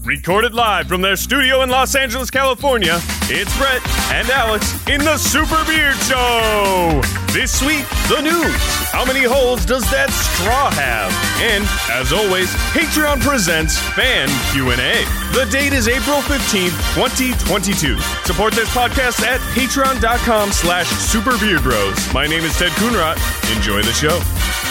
Recorded live from their studio in Los Angeles, California, it's Brett and Alex in the Super Beard Show. This week, the news. How many holes does that straw have? And, as always, Patreon presents Fan Q&A. The date is April 15th, 2022. Support this podcast at patreon.com/superbeardbros. My name is Ted Kuhnrott. Enjoy the show.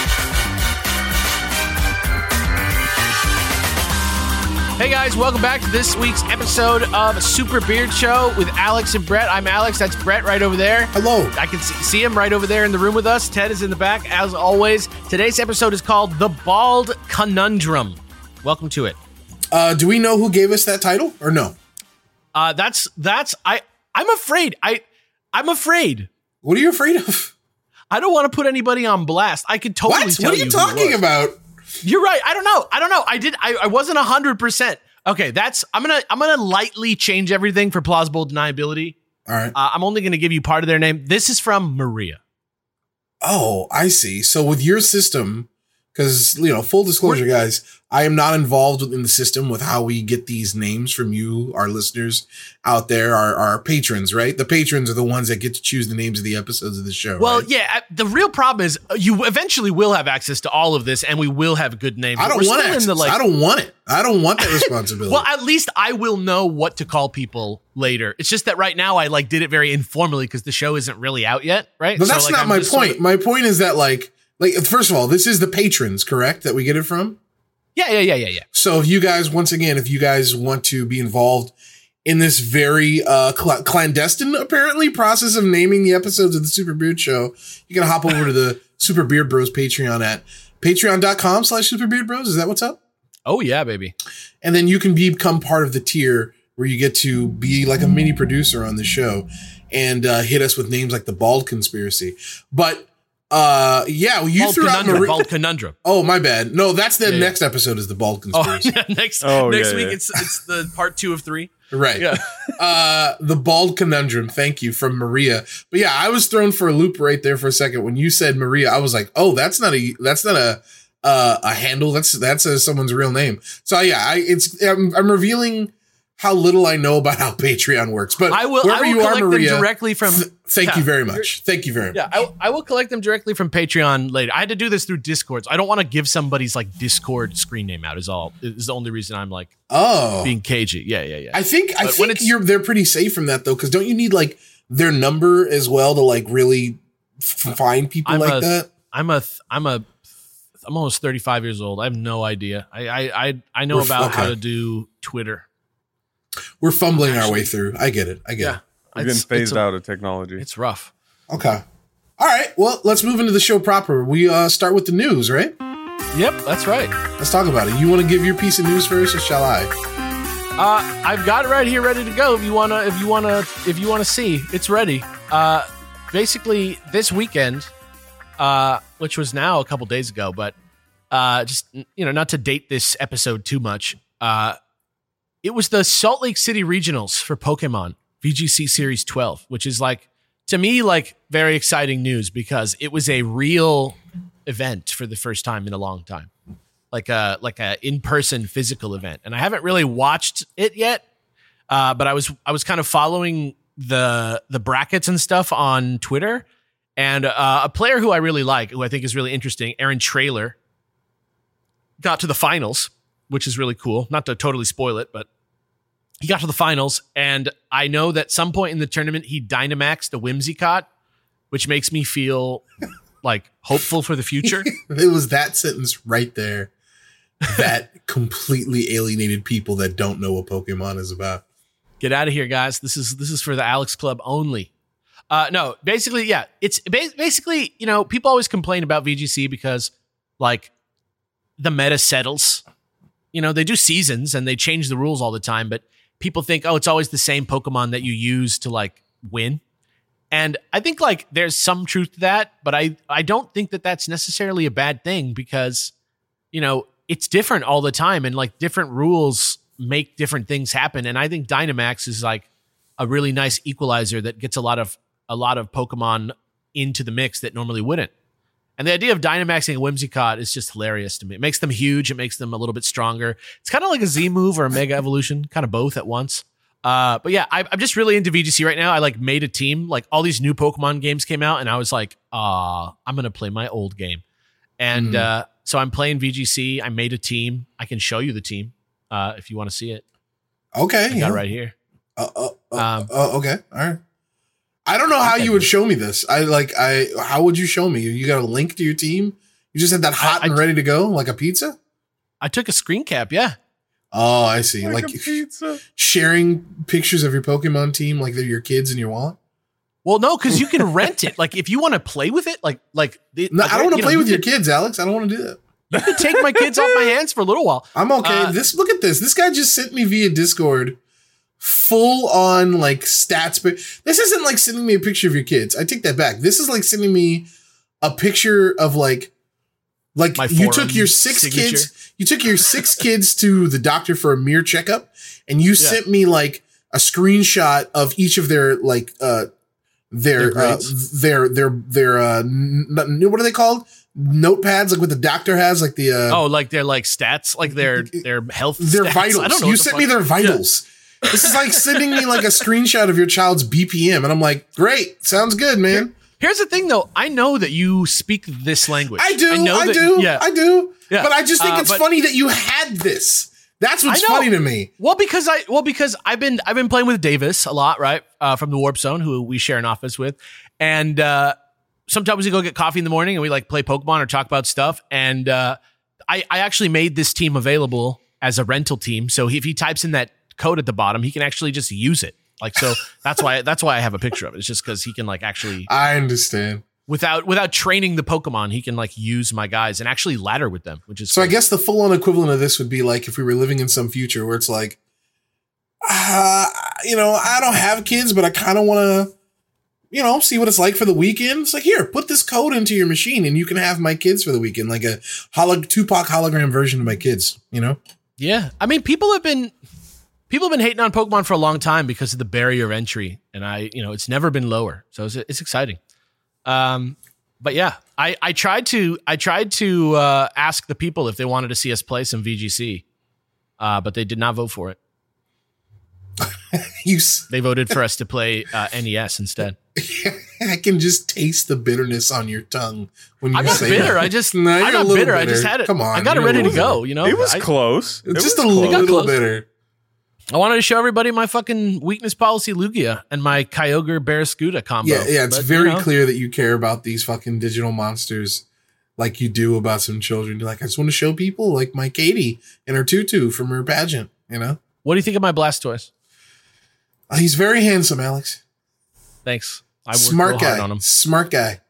Hey guys, welcome back to this week's episode of Super Beard Show with Alex and Brett. I'm Alex, that's Brett right over there. Hello. I can see him right over there in the room with us. Ted is in the back, as always. Today's episode is called The Bald Conundrum. Welcome to it. Do we know who gave us that title or no? I'm afraid. I'm afraid. What are you afraid of? I don't want to put anybody on blast. I could totally What? tell What are you talking about? You're right. I don't know. I wasn't 100%. Okay, I'm gonna lightly change everything for plausible deniability. All right. I'm only gonna give you part of their name. This is from Maria. Oh, I see. So with your system, because, full disclosure, guys, I am not involved in the system with how we get these names from you, our listeners out there, our patrons, right? The patrons are the ones that get to choose the names of the episodes of the show. Well, right? yeah, the real problem is you eventually will have access to all of this and we will have good names. I don't want access. I don't want it. I don't want that responsibility. Well, at least I will know what to call people later. It's just that right now I did it very informally because the show isn't really out yet, right? But that's not my point. My point is that first of all, this is the patrons, correct? That we get it from? Yeah. So if you guys want to be involved in this very clandestine, apparently, process of naming the episodes of the Super Beard Show, you can hop over to the Super Beard Bros Patreon at patreon.com/superbeardbros. Is that what's up? Oh, yeah, baby. And then you can become part of the tier where you get to be like a mini producer on the show and hit us with names like the Bald Conspiracy. But you threw out Bald Conundrum. Oh, my bad. No, that's the next episode is the Bald Conspiracy. Next week it's the part 2 of 3. Right. Yeah. The Bald Conundrum. Thank you, from Maria. But yeah, I was thrown for a loop right there for a second when you said Maria. I was like, oh, that's not a handle. That's someone's real name. So yeah, I'm revealing how little I know about how Patreon works. But I will collect Maria, them directly from. Thank you very much. Thank you very much. Yeah, I will collect them directly from Patreon later. I had to do this through Discord. So I don't want to give somebody's Discord screen name out. Is the only reason I'm being cagey. Yeah. I think they're pretty safe from that though, because don't you need their number as well to really find people that? I'm almost 35 years old. I have no idea. I know about how to do Twitter. We're fumbling our way through. I get it. We've been phased out of technology. It's rough. Okay. All right. Well, let's move into the show proper. We start with the news, right? Yep, that's right. Let's talk about it. You want to give your piece of news first, or shall I? I've got it right here, ready to go. If you wanna see, it's ready. Basically, this weekend, which was now a couple days ago, but just not to date this episode too much. It was the Salt Lake City Regionals for Pokemon VGC Series 12, which is to me, very exciting news because it was a real event for the first time in a long time, like a in-person physical event. And I haven't really watched it yet, but I was kind of following the brackets and stuff on Twitter, and a player who I really like, who I think is really interesting, Aaron Traylor, got to the finals, which is really cool. Not to totally spoil it, but he got to the finals, and I know that some point in the tournament he Dynamaxed the Whimsicott, which makes me feel hopeful for the future. It was that sentence right there that completely alienated people that don't know what Pokemon is about. Get out of here, guys. This is for the Alex Club only. No, basically, yeah. It's basically, people always complain about VGC because the meta settles. They do seasons and they change the rules all the time, but people think, oh, it's always the same Pokemon that you use to win. And I think there's some truth to that, but I don't think that that's necessarily a bad thing because, it's different all the time and different rules make different things happen. And I think Dynamax is a really nice equalizer that gets a lot of Pokemon into the mix that normally wouldn't. And the idea of Dynamaxing a Whimsicott is just hilarious to me. It makes them huge. It makes them a little bit stronger. It's kind of like a Z move or a Mega Evolution, kind of both at once. But yeah, I'm just really into VGC right now. I like made a team. Like all these new Pokemon games came out, and I was like, I'm gonna play my old game. And so I'm playing VGC. I made a team. I can show you the team if you want to see it. Okay, I got it right here. Okay, all right. I don't know how you would show me this. How would you show me? You got a link to your team? You just had that hot and ready to go, like a pizza? I took a screen cap, yeah. Oh, I see. Like pizza. Sharing pictures of your Pokemon team like they're your kids in your wallet? Well, no, because you can rent it. Like if you want to play with it, no, I don't want to play with your kids, Alex. I don't want to do that. You could take my kids off my hands for a little while. I'm okay. Look at this. This guy just sent me via Discord full on like stats, but this isn't like sending me a picture of your kids. I take that back. This is like sending me a picture of like you took your six kids to the doctor for a mere checkup, and you sent me like a screenshot of each of their like their what are they called? Notepads, like what the doctor has, like the like their like stats, like their health, their stats. vitals. I don't know. You sent me their vitals. Yeah. This is like sending me like a screenshot of your child's BPM, and I'm like, great, sounds good, man. Here's the thing, though. I know that you speak this language. I do. I do. Yeah. But I just think it's funny that you had this. That's what's funny to me. Well, because I've been playing with Davis a lot, right? From the Warp Zone, who we share an office with, and sometimes we go get coffee in the morning and we like play Pokemon or talk about stuff. And I actually made this team available as a rental team. So if he types in that code at the bottom, he can actually just use it. Like, so that's why I have a picture of it. It's just because he can like actually. I understand. Without training the Pokemon, he can like use my guys and actually ladder with them, which is so. Cool. I guess the full on equivalent of this would be like if we were living in some future where it's like, I don't have kids, but I kind of want to, see what it's like for the weekend. It's like, here, put this code into your machine and you can have my kids for the weekend, like a Tupac hologram version of my kids. Yeah, I mean, people have been hating on Pokemon for a long time because of the barrier of entry, and it's never been lower, so it's exciting. But yeah, I tried to ask the people if they wanted to see us play some VGC, but they did not vote for it. They voted for us to play NES instead. I can just taste the bitterness on your tongue when you say bitter. That. I got bitter. I just had it. Come on, I got it ready to go. It was close. It's just a little bitter. I wanted to show everybody my fucking weakness policy Lugia and my Kyogre Barraskewda combo. Yeah, it's very clear that you care about these fucking digital monsters like you do about some children. You're like, I just want to show people like my Katie and her tutu from her pageant, What do you think of my Blastoise? He's very handsome, Alex. Thanks. I worked Smart real guy. hard on him. Smart guy.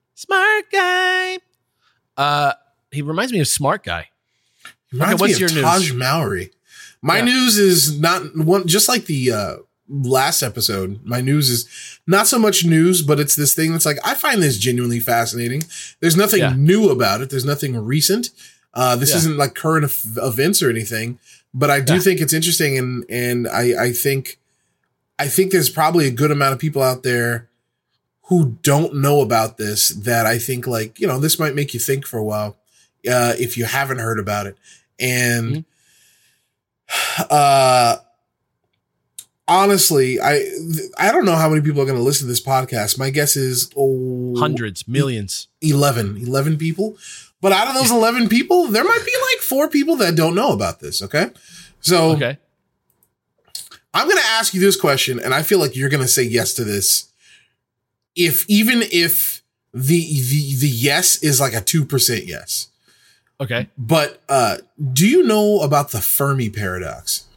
He reminds me of Smart Guy. What's your Taj Mowry? My news is not one, just like the last episode. My news is not so much news, but it's this thing that's like, I find this genuinely fascinating. There's nothing new about it. There's nothing recent. This isn't like current events or anything, but I do think it's interesting. And I think there's probably a good amount of people out there who don't know about this that I think like, this might make you think for a while if you haven't heard about it. And honestly, I don't know how many people are going to listen to this podcast. My guess is hundreds, millions, 11 people. But out of those 11 people, there might be like 4 people that don't know about this. Okay. So I'm going to ask you this question, and I feel like you're going to say yes to this. Even if the yes is like a 2% yes. Okay. But do you know about the Fermi paradox?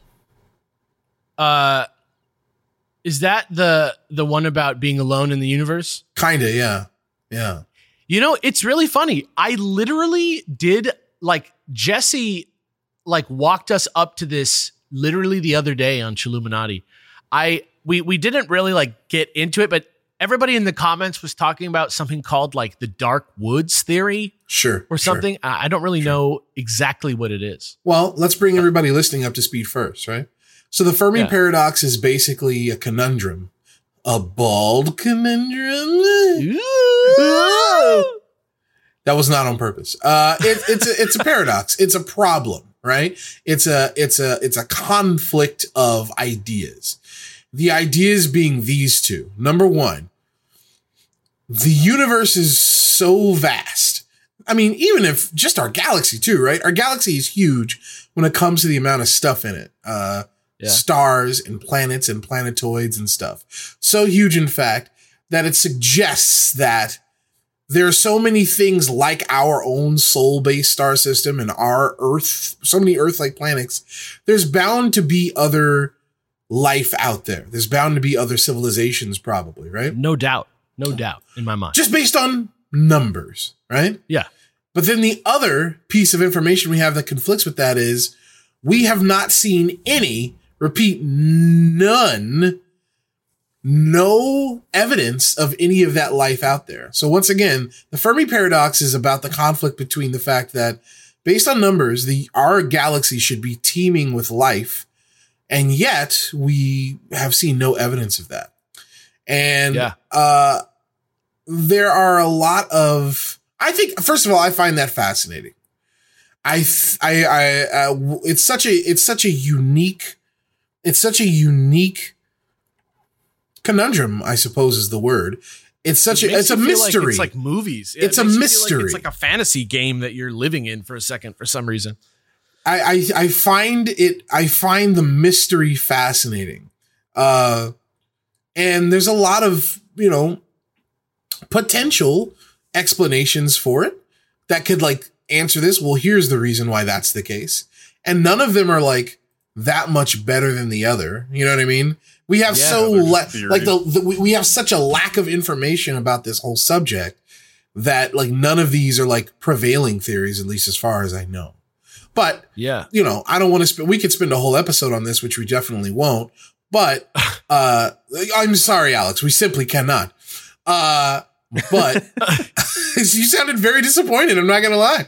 Is that the one about being alone in the universe? Kinda, yeah. Yeah. It's really funny. I literally did like Jesse walked us up to this literally the other day on Chilluminati. We didn't really like get into it, but everybody in the comments was talking about something called like the Dark Woods theory. Sure. Or something. Sure. I don't really know exactly what it is. Well, let's bring everybody listening up to speed first, right? So the Fermi paradox is basically a conundrum. A bald conundrum. Ooh. That was not on purpose. It's a paradox. It's a problem, right? It's a conflict of ideas. The ideas being these two. Number one, the universe is so vast. I mean, even if just our galaxy too, right? Our galaxy is huge when it comes to the amount of stuff in it. Stars and planets and planetoids and stuff. So huge, in fact, that it suggests that there are so many things like our own soul-based star system and our Earth, so many Earth-like planets. There's bound to be other life out there. There's bound to be other civilizations, probably, right? No doubt in my mind. Just based on numbers, right? Yeah. But then the other piece of information we have that conflicts with that is we have not seen any, repeat, none, no evidence of any of that life out there. So once again, the Fermi paradox is about the conflict between the fact that based on numbers, our galaxy should be teeming with life, and yet we have seen no evidence of that. And there are a lot of, I think, first of all, I find that fascinating. It's such a unique conundrum, I suppose is the word. It's a mystery. It's like movies. It's a mystery. It's like a fantasy game that you're living in for a second for some reason. I find the mystery fascinating. And there's a lot of, potential explanations for it that could like answer this. Well, here's the reason why that's the case. And none of them are like that much better than the other. You know what I mean? We have we have such a lack of information about this whole subject that like none of these are like prevailing theories, at least as far as I know. But I don't want to we could spend a whole episode on this, which we definitely won't. But I'm sorry, Alex, we simply cannot. But you sounded very disappointed. I'm not going to lie.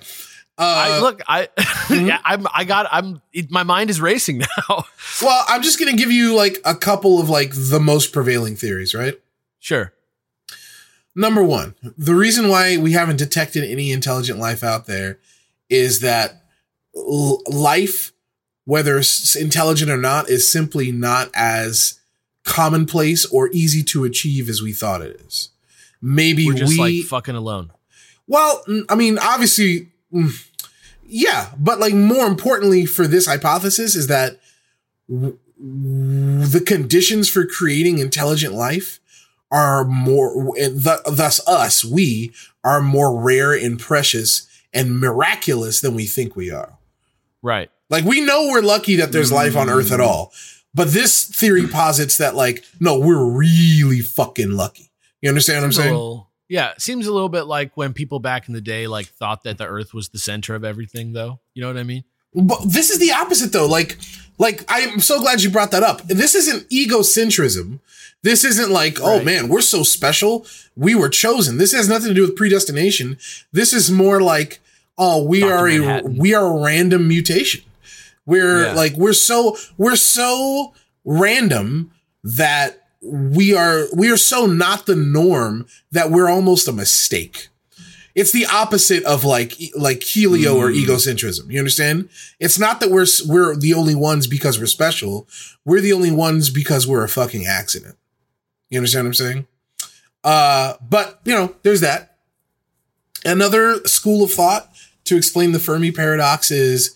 My mind is racing now. Well, I'm just going to give you like a couple of like the most prevailing theories, right? Sure. Number one, the reason why we haven't detected any intelligent life out there is that life, whether it's intelligent or not, is simply not as commonplace or easy to achieve as we thought it is. Maybe we're just like fucking alone. Well, I mean, obviously, yeah, but like more importantly for this hypothesis is that the conditions for creating intelligent life are more, thus we are more rare and precious and miraculous than we think we are. Right. Like we know we're lucky that there's life on Earth at all, but this theory posits that like, no, we're really fucking lucky. You understand what I'm saying? Seems a little bit like when people back in the day like thought that the Earth was the center of everything, though. You know what I mean? But this is the opposite, though. Like I'm so glad you brought that up. This isn't egocentrism. This isn't like, oh man, we're so special. We were chosen. This has nothing to do with predestination. This is more like, oh, we are a random mutation. We're so random that we are so not the norm that we're almost a mistake. It's the opposite of like helio or egocentrism. You understand? It's not that we're the only ones because we're special. We're the only ones because we're a fucking accident. You understand what I'm saying? But there's that. Another school of thought to explain the Fermi paradox is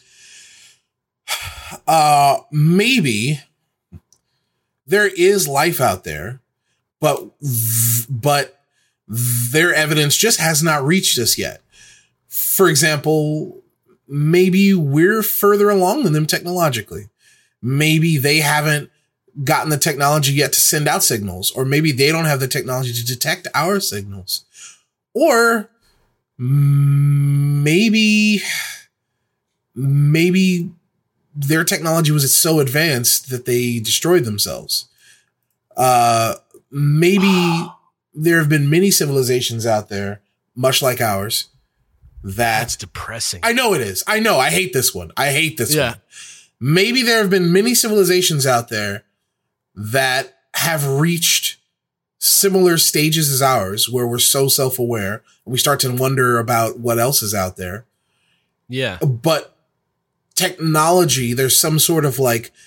maybe there is life out there, but their evidence just has not reached us yet. For example, maybe we're further along than them technologically. Maybe they haven't gotten the technology yet to send out signals, or maybe they don't have the technology to detect our signals. Or maybe their technology was so advanced that they destroyed themselves. Maybe there have been many civilizations out there, much like ours. That's depressing. I know it is. I know. I hate this one. One. Maybe there have been many civilizations out there that have reached similar stages as ours, where we're so self-aware and we start to wonder about what else is out there. Yeah. But technology, there's some sort of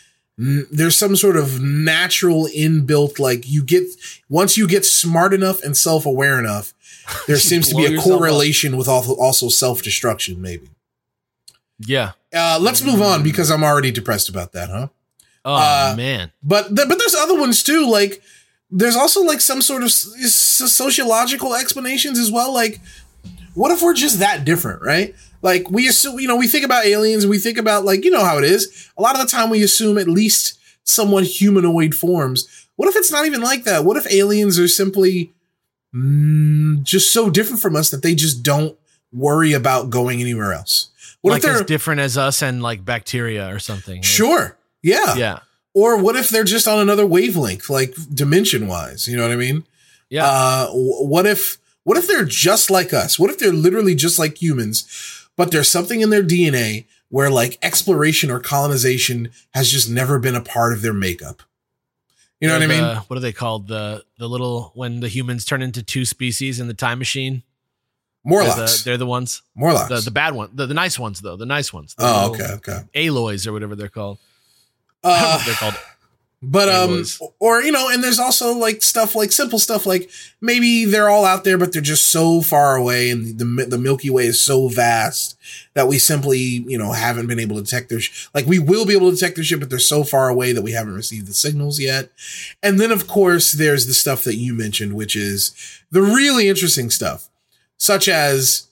natural inbuilt, like once you get smart enough and self-aware enough, there seems to be a correlation with also self-destruction, maybe. Yeah. Let's move on because I'm already depressed about that, huh? Oh, man. But there's other ones too. Like there's also like some sort of sociological explanations as well. Like what if we're just that different, right? Like we assume, we think about aliens and we think about like, how it is. A lot of the time we assume at least somewhat humanoid forms. What if it's not even like that? What if aliens are simply just so different from us that they just don't worry about going anywhere else? What like if they're as different as us and like bacteria or something? Sure. Yeah. Yeah. Or what if they're just on another wavelength, like dimension wise? You know what I mean? Yeah. What if they're just like us? What if they're literally just like humans? But there's something in their DNA where like exploration or colonization has just never been a part of their makeup. You know what I mean? What are they called? The little, when the humans turn into two species in the time machine. Morlocks. They're the ones. Morlocks. The bad one. The nice ones though. The nice ones. Oh, okay. Aloys or whatever they're called. I don't know what they're called. But, or, and there's also like stuff like simple stuff, like maybe they're all out there, but they're just so far away and the Milky Way is so vast that we simply, haven't been able to detect their, like we will be able to detect their ship, but they're so far away that we haven't received the signals yet. And then of course there's the stuff that you mentioned, which is the really interesting stuff, such as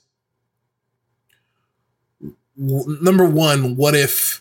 number one, what if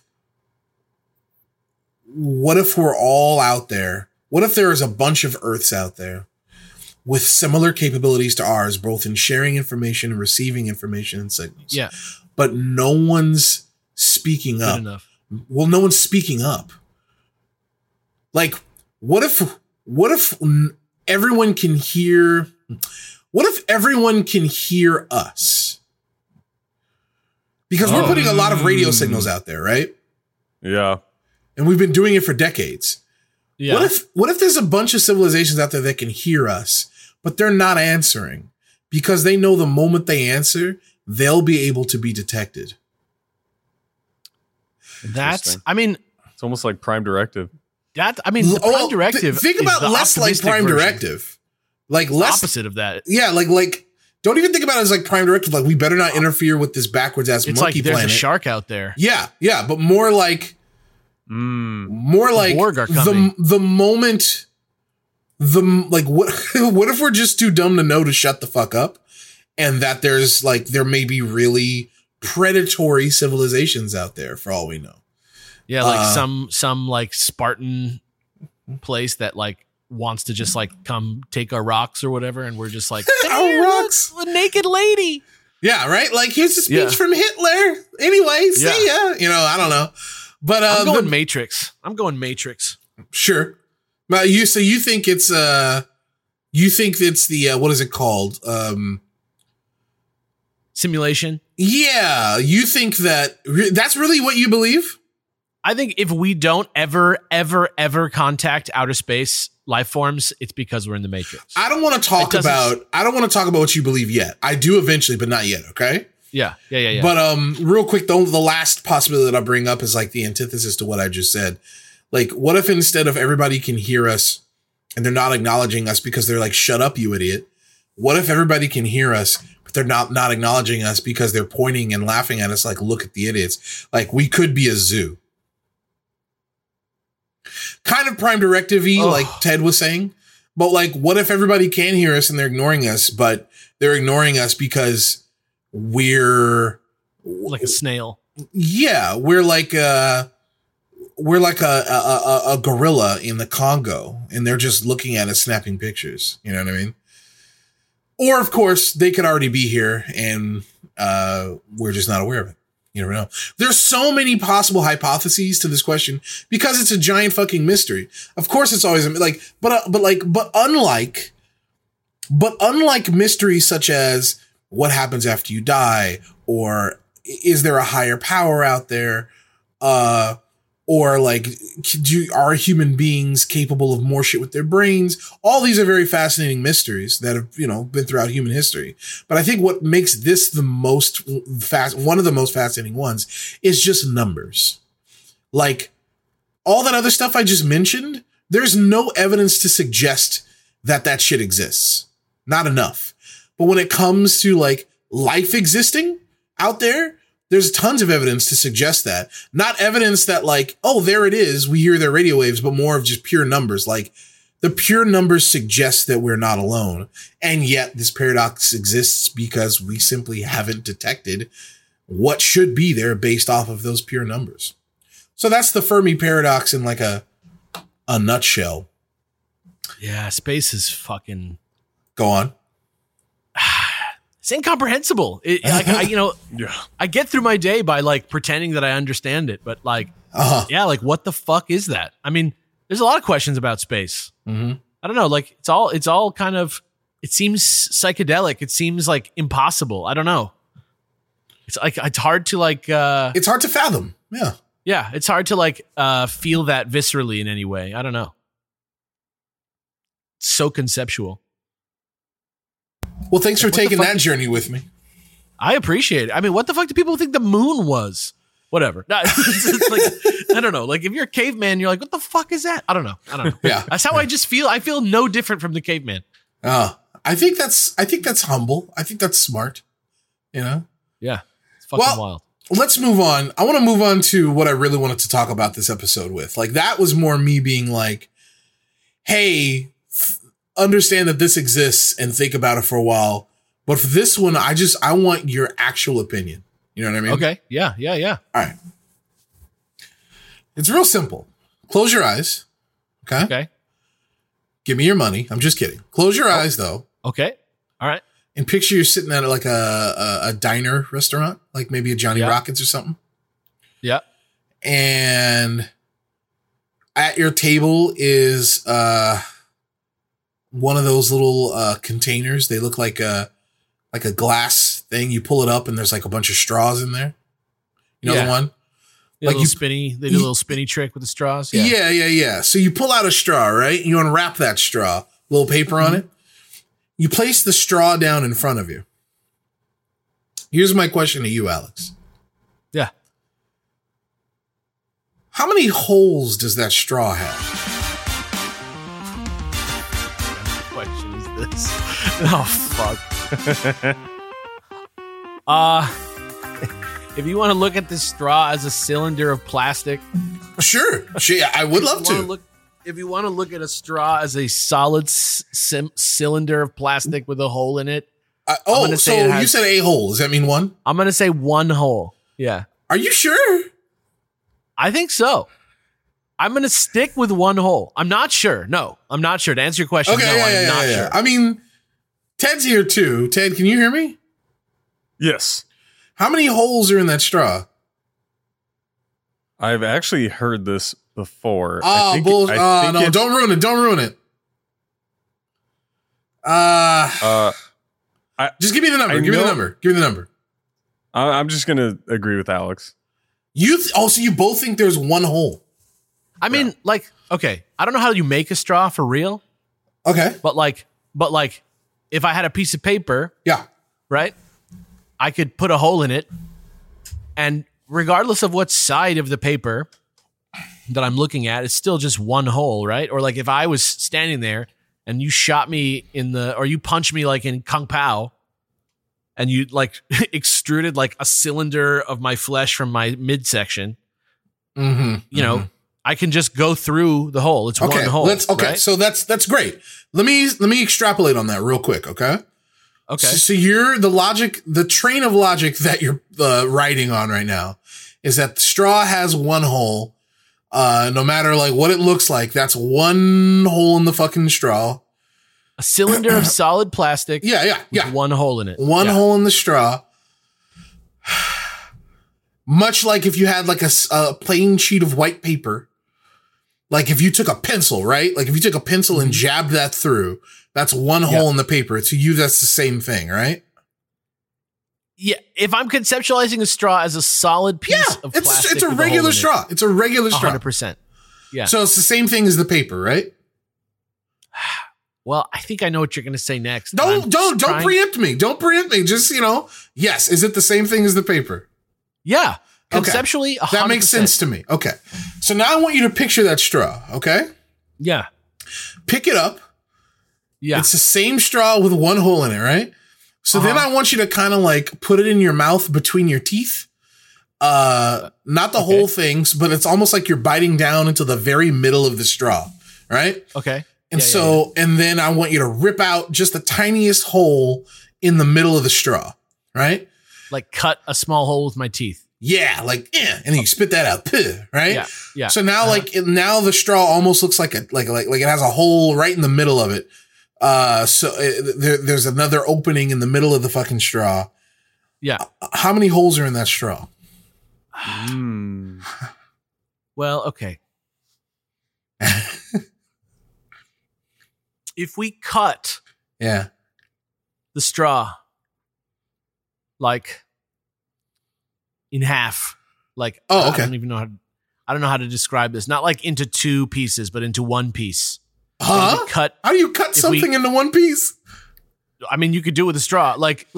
we're all out there? What if there is a bunch of Earths out there with similar capabilities to ours, both in sharing information and receiving information and signals? Yeah. But no one's speaking up. Enough. Well, no one's speaking up. Like, what if everyone can hear? What if everyone can hear us? Because we're putting a lot of radio signals out there, right? Yeah. And we've been doing it for decades. Yeah. What if there's a bunch of civilizations out there that can hear us, but they're not answering because they know the moment they answer, they'll be able to be detected. It's almost like Prime Directive. The Prime Directive. Think about less like Prime Directive. Like less opposite of that. Yeah, like don't even think about it as like Prime Directive. Like we better not interfere with this backwards ass monkey like there's planet. A shark out there. Yeah, but more like the moment what if we're just too dumb to know to shut the fuck up, and that there may be really predatory civilizations out there for all we know. Yeah, like some like Spartan place that like wants to just like come take our rocks or whatever, and we're just like our rocks, a naked lady. Yeah, right. Like here's a speech from Hitler. Anyway, see ya. I don't know. But I'm going Matrix. Sure. But you think it's the what is it called? Simulation. Yeah, you think that's really what you believe? I think if we don't ever contact outer space life forms, it's because we're in the Matrix. I don't want to talk about what you believe yet. I do eventually, but not yet. Okay. Yeah. But real quick though, the last possibility that I'll bring up is like the antithesis to what I just said. Like, what if instead of everybody can hear us and they're not acknowledging us because they're like, shut up, you idiot. What if everybody can hear us, but they're not acknowledging us because they're pointing and laughing at us like, look at the idiots. Like we could be a zoo. Kind of Prime Directive-y, like Ted was saying. But like, what if everybody can hear us and they're ignoring us, but they're ignoring us because we're like a snail. Yeah, we're like a gorilla in the Congo, and they're just looking at us snapping pictures. You know what I mean? Or of course, they could already be here, and we're just not aware of it. You never know. There's so many possible hypotheses to this question because it's a giant fucking mystery. Of course, it's always like, but unlike mysteries such as what happens after you die, or is there a higher power out there? Or like, are human beings capable of more shit with their brains? All these are very fascinating mysteries that have, been throughout human history. But I think what makes this one of the most fascinating ones is just numbers. Like all that other stuff I just mentioned, there's no evidence to suggest that shit exists. Not enough. But when it comes to like life existing out there, there's tons of evidence to suggest that. Not evidence that like, oh, there it is, we hear their radio waves, but more of just pure numbers. Like the pure numbers suggest that we're not alone. And yet this paradox exists because we simply haven't detected what should be there based off of those pure numbers. So that's the Fermi paradox in like a nutshell. Yeah, space is fucking... Go on. It's incomprehensible. I get through my day by like pretending that I understand it, but like, like what the fuck is that? I mean, there's a lot of questions about space. Mm-hmm. I don't know. Like it's all kind of, it seems psychedelic. It seems like impossible. I don't know. It's like, it's hard to like, it's hard to fathom. Yeah. Yeah. It's hard to like, feel that viscerally in any way. I don't know. It's so conceptual. Well, thanks for taking that journey with me. I appreciate it. I mean, what the fuck do people think the moon was? Whatever. It's like, I don't know. Like if you're a caveman, you're like, what the fuck is that? I don't know. Yeah. That's how I just feel. I feel no different from the caveman. I think that's humble. I think that's smart. Yeah. It's fucking wild. Let's move on. I want to move on to what I really wanted to talk about this episode with. Like that was more me being like, hey, understand that this exists and think about it for a while. But for this one, I want your actual opinion. You know what I mean? Okay. Yeah. All right. It's real simple. Close your eyes. Okay. Give me your money. I'm just kidding. Close your eyes though. Okay. All right. And picture you're sitting at like a diner restaurant, like maybe a Johnny Rockets or something. Yeah. And at your table is, one of those little containers. They look like a glass thing. You pull it up and there's like a bunch of straws in there. You know the one? Like they do a little spinny trick with the straws. Yeah. So you pull out a straw, right? And you unwrap that straw, little paper on it. You place the straw down in front of you. Here's my question to you, Alex. Yeah. How many holes does that straw have? This. Oh fuck. If you want to look at this straw as a cylinder of plastic, sure. I would love to. If you want to look at a straw as a solid cylinder of plastic with a hole in it, you said a hole. Does that mean one? I'm going to say one hole. Yeah. Are you sure? I think so. I'm going to stick with one hole. I'm not sure. No, I'm not sure. To answer your question, okay, I'm not sure. I mean, Ted's here too. Ted, can you hear me? Yes. How many holes are in that straw? I've actually heard this before. Oh, bullshit. No, don't ruin it. Don't ruin it. Just give me the number. Give me the number. I'm just going to agree with Alex. So you both think there's one hole? I mean, okay, I don't know how you make a straw for real. Okay. But if I had a piece of paper, right, I could put a hole in it, and regardless of what side of the paper that I'm looking at, it's still just one hole, right? Or like if I was standing there and you shot me or you punched me like in Kung Pao, and you like extruded like a cylinder of my flesh from my midsection, you know, I can just go through the hole. It's one hole. Right? So that's great. Let me extrapolate on that real quick. Okay. So the train of logic that you're riding on right now is that the straw has one hole. No matter like what it looks like, that's one hole in the fucking straw. A cylinder of solid plastic. Yeah. With one hole in it. One hole in the straw. Much like if you had like a plain sheet of white paper. Like if you took a pencil, right? Like if you took a pencil and jabbed that through, that's one hole in the paper. To you, that's the same thing, right? Yeah, if I'm conceptualizing a straw as a solid piece Yeah, of it's plastic, it's a with hole regular in it, straw. It's a regular straw. 100%. Yeah. So it's the same thing as the paper, right? Well, I think I know what you're going to say next. Don't preempt me. Don't preempt me. Just, yes. Is it the same thing as the paper? Yeah. Okay. Conceptually, 100%. That makes sense to me. Okay. So now I want you to picture that straw. Okay. Yeah. Pick it up. Yeah. It's the same straw with one hole in it, right? So then I want you to kind of like put it in your mouth between your teeth. Not the whole things, but it's almost like you're biting down into the very middle of the straw, right? Okay. And and then I want you to rip out just the tiniest hole in the middle of the straw, right? Like cut a small hole with my teeth. Yeah, and then you spit that out, right? Yeah, yeah. So now, now the straw almost looks like it has a hole right in the middle of it. There's another opening in the middle of the fucking straw. Yeah. How many holes are in that straw? Well, okay. If we cut Yeah. the straw like in half, like Oh, okay. I don't know how to describe this. Not like into two pieces, but into one piece. Huh? How do you cut something into one piece? I mean, you could do it with a straw. Like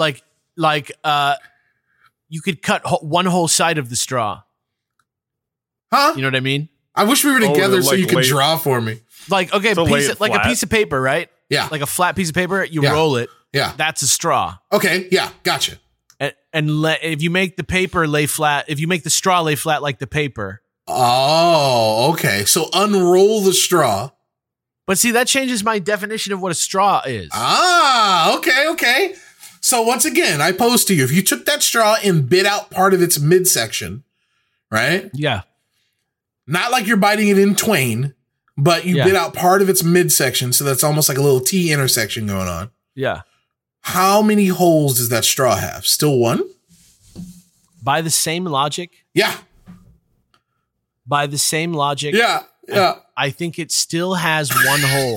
you could cut one whole side of the straw. Huh? You know what I mean? I wish we were together so like you could lay- draw for me. Like, okay, So lay it like a flat? piece of paper, right? Yeah. Like a flat piece of paper, you Yeah. roll it. Yeah. That's a straw. Okay. Yeah. Gotcha. If you make the paper lay flat, if you make the straw lay flat like the paper. Oh, okay. So unroll the straw. But see, that changes my definition of what a straw is. Ah, okay. So once again, I pose to you, if you took that straw and bit out part of its midsection, right? Yeah. Not like you're biting it in twain, but you bit out part of its midsection. So that's almost like a little T intersection going on. Yeah. How many holes does that straw have? Still one? By the same logic. Yeah. Yeah. I think it still has one hole.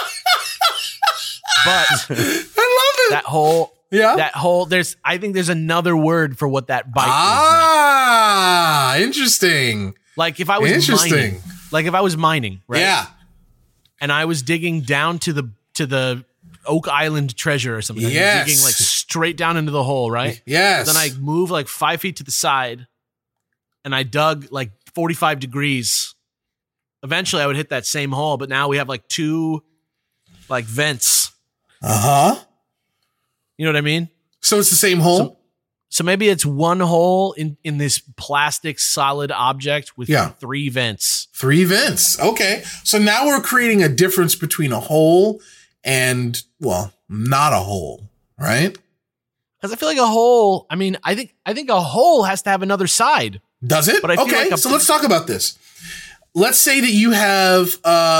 But I love it. that hole, Yeah. I think there's another word for what that bite is. Ah, interesting. Like if I was mining, right? Yeah. And I was digging down to the Oak Island treasure or something. Yes. Digging like straight down into the hole, right? Yes. Then I moved like 5 feet to the side and I dug like 45 degrees. Eventually I would hit that same hole, but now we have like two like vents. Uh-huh. You know what I mean? So it's the same hole? So maybe it's one hole in this plastic solid object with 3 vents. 3 vents. Okay. So now we're creating a difference between a hole and, well, not a hole, right? Because I feel like a hole, I think a hole has to have another side. Does it? But I feel okay. like So let's talk about this. Let's say that you have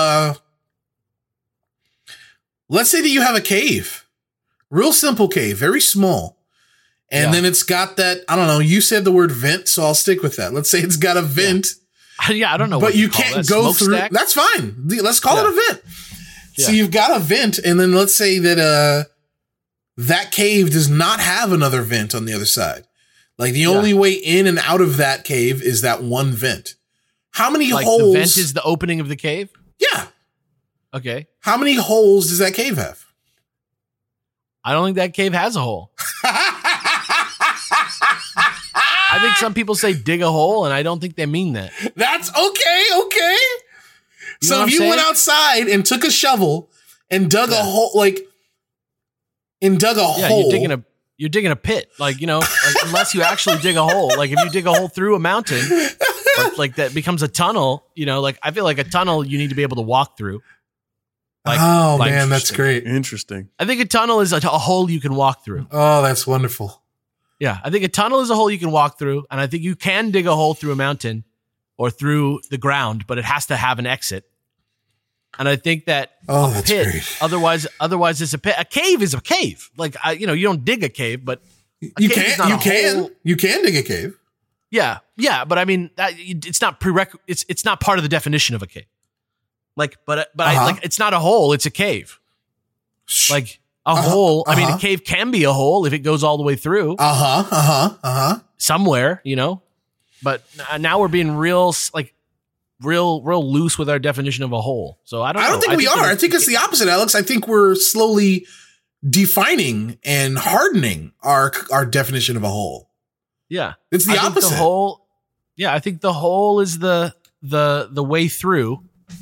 a cave. Real simple cave, very small. And then it's got that, I don't know, you said the word vent, so I'll stick with that. Let's say it's got a vent. Yeah, I don't know. But you can't go through. That's fine. Let's call it a vent. Yeah. So you've got a vent, and then let's say that that cave does not have another vent on the other side. Like the only way in and out of that cave is that one vent. How many holes? The vent is the opening of the cave? Yeah. Okay. How many holes does that cave have? I don't think that cave has a hole. I think some people say dig a hole, and I don't think they mean that. That's okay. You So know if you went outside and took a shovel and dug a hole, hole. You're digging a pit, unless you actually dig a hole. Like if you dig a hole through a mountain, like that becomes a tunnel. I feel like a tunnel you need to be able to walk through. Man, that's great. Interesting. I think a tunnel is a hole you can walk through. Oh, that's wonderful. Yeah, I think a tunnel is a hole you can walk through, and I think you can dig a hole through a mountain or through the ground, but it has to have an exit. And I think that that's pit, great. Otherwise it's a pit. A cave is a cave. You don't dig a cave, but You can dig a cave. Yeah, but I mean, it's not it's not part of the definition of a cave. It's not a hole; it's a cave. A hole. I mean, a cave can be a hole if it goes all the way through somewhere, you know. But now we're being real loose with our definition of a hole. So I don't know. I don't think we are. I think it's the opposite, Alex. I think we're slowly defining and hardening our definition of a hole. Yeah. It's the opposite. I think the hole is the way through.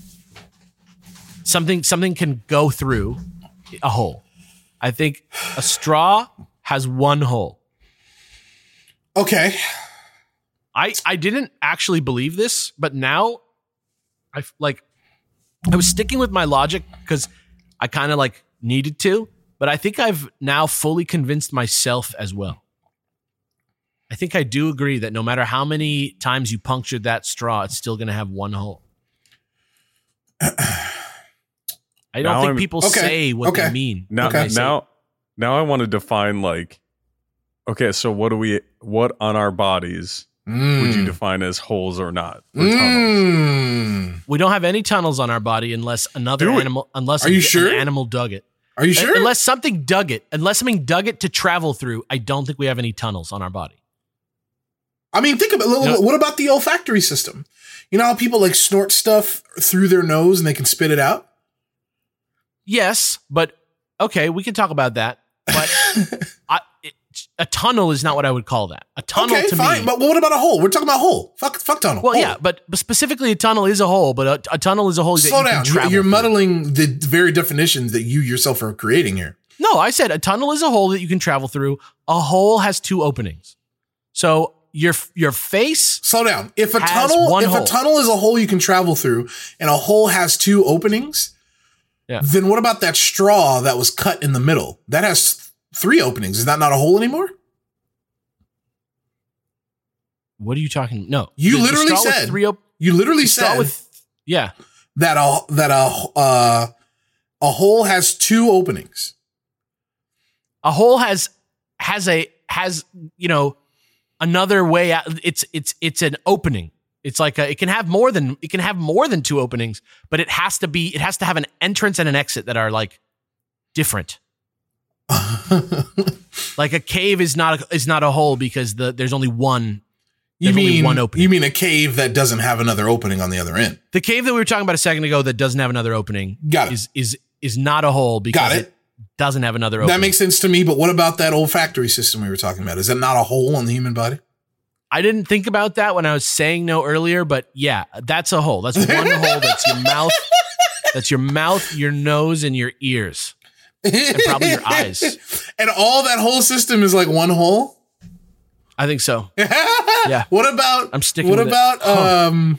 Something can go through a hole. I think a straw has one hole. Okay. I didn't actually believe this, but now I was sticking with my logic because I kind of like needed to, but I think I've now fully convinced myself as well. I think I do agree that no matter how many times you punctured that straw, it's still going to have one hole. I don't think people say what they mean. Now I want to define so what on our bodies would you define as holes or not? Or tunnels? We don't have any tunnels on our body unless another animal, unless an animal dug it. Are you sure? Unless something dug it to travel through, I don't think we have any tunnels on our body. I mean, think about it. What about the olfactory system? You know how people like snort stuff through their nose and they can spit it out? Yes, but okay, we can talk about that. But a tunnel is not what I would call that. A tunnel to me. But what about a hole? We're talking about hole. Fuck tunnel. Well, hole. yeah, but specifically a tunnel is a hole, but a tunnel is a hole. Slow down. You're muddling the very definitions that you yourself are creating here. No, I said a tunnel is a hole that you can travel through. A hole has two openings. So your face. Slow down. If a tunnel is a hole you can travel through, and a hole has two openings, then what about that straw that was cut in the middle? That has three openings. Is that not a hole anymore? What are you talking? No, you literally said that a hole has two openings. A hole has another way out. It's an opening. It's like it can have more than two openings, but it has to have an entrance and an exit that are like different. Like a cave is not a hole because there's only one. Only one opening. You mean a cave that doesn't have another opening on the other end? The cave that we were talking about a second ago that doesn't have another opening is not a hole because it doesn't have another opening. That makes sense to me, but what about that olfactory system we were talking about? Is that not a hole on the human body? I didn't think about that when I was saying no earlier, but yeah, that's a hole. That's one hole. That's your mouth. That's your mouth, your nose, and your ears. And probably your eyes. And all that whole system is like one hole? I think so. Yeah. What about I'm sticking with it.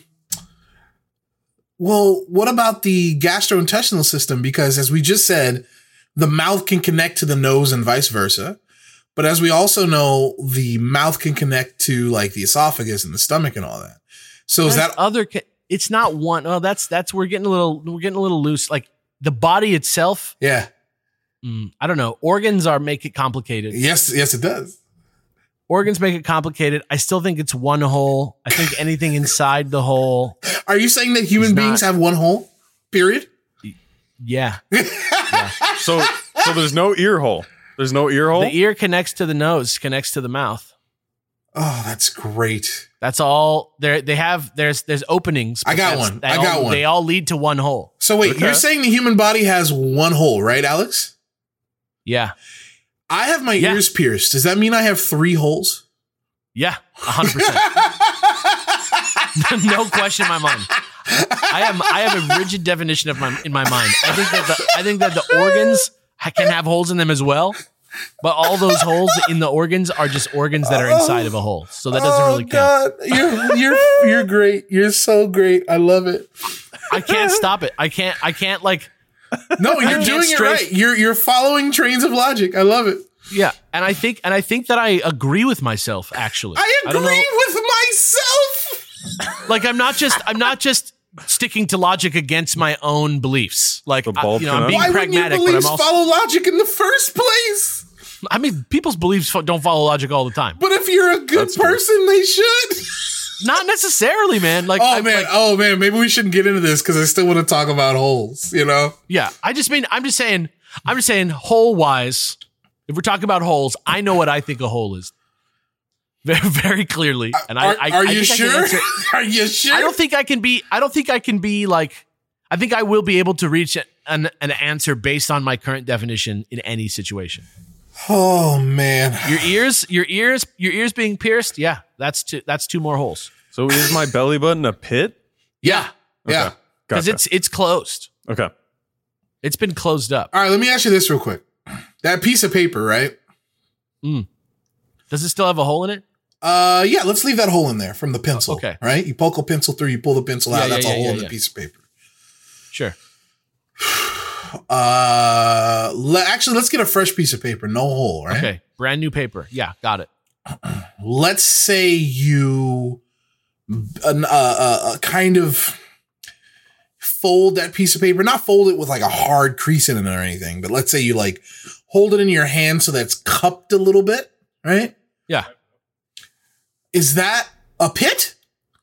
What about the gastrointestinal system? Because as we just said, the mouth can connect to the nose and vice versa. But as we also know, the mouth can connect to like the esophagus and the stomach and all that. So is that it's not one. Oh, that's we're getting a little loose. Like the body itself. Yeah. I don't know. Organs make it complicated. Yes, it does. Organs make it complicated. I still think it's one hole. I think anything inside the hole. Are you saying that human beings have one hole? Period? Yeah. So there's no ear hole. There's no ear hole? The ear connects to the nose, connects to the mouth. Oh, that's great. That's all. There's openings. I got one. They all lead to one hole. So wait, you're saying the human body has one hole, right, Alex? Yeah. I have my ears pierced. Does that mean I have three holes? Yeah, 100%. No question in my mind. I have a rigid definition in my mind. I think that the organs can have holes in them as well, but all those holes in the organs are just organs that are inside of a hole. So that doesn't really count. God. You're great. You're so great. I love it. I can't stop it. I can't like. No, you're doing it right. You're following trains of logic. I love it. Yeah, and I think that I agree with myself. Actually, I agree with myself. Like I'm not just sticking to logic against my own beliefs. Like I'm being pragmatic, but I'm also follow logic in the first place. I mean, people's beliefs don't follow logic all the time. But if you're a good person, they should. Not necessarily, man. Like, oh man, maybe we shouldn't get into this because I still want to talk about holes. You know? Yeah, I'm just saying. I'm just saying, hole wise, if we're talking about holes, I know what I think a hole is. Very, very clearly. And are you sure? Are you sure? I don't think I can be like, I think I will be able to reach an answer based on my current definition in any situation. Oh man. Your ears being pierced. Yeah. That's two more holes. So is my belly button a pit? Yeah. Okay. Yeah. Because it's closed. Okay. It's been closed up. All right. Let me ask you this real quick. That piece of paper, right? Does it still have a hole in it? Yeah, let's leave that hole in there from the pencil. Okay. Right? You poke a pencil through, you pull the pencil out, that's a hole in the piece of paper. Sure. Actually, let's get a fresh piece of paper, no hole, right? Okay. Brand new paper. Yeah, got it. Let's say you kind of fold that piece of paper, not fold it with like a hard crease in it or anything, but let's say you like hold it in your hand so that's cupped a little bit, right? Yeah. Is that a pit?